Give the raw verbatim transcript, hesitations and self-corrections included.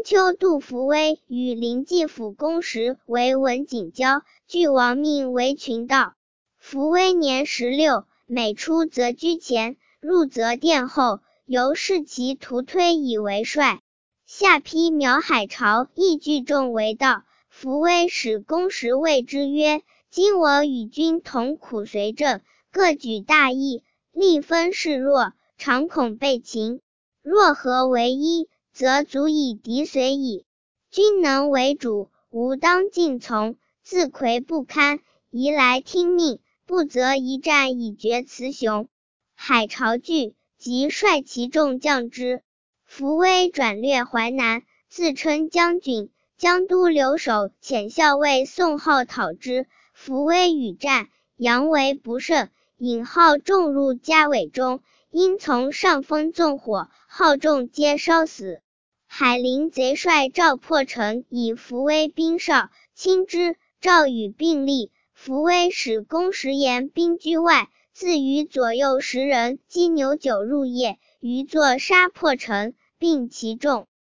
秋，杜伏威与临济府公时为文景交，俱亡命为群盗。伏威年十六，每出则居前，入则殿后，由士其徒推以为帅。下邳苗海潮亦聚众为盗。伏威使公时谓之曰：今我与君同苦随政，各举大义，力分势弱，常恐被擒。若合为一，则足以敌随矣。君能为主，吾当尽从，自魁不堪，宜来听命，不则一战以决雌雄。海潮惧，即率其众降之。伏威转略淮南，自称将军，江都留守遣校尉宋浩讨之。伏威与战，阳为不胜，引号众入家尾中，因从上风纵火，号众皆烧死。海陵贼帅赵破城以伏威兵少，亲之。赵与并立，伏威使公时言兵居外，自与左右十人击牛酒入夜，余作杀破城，并其众。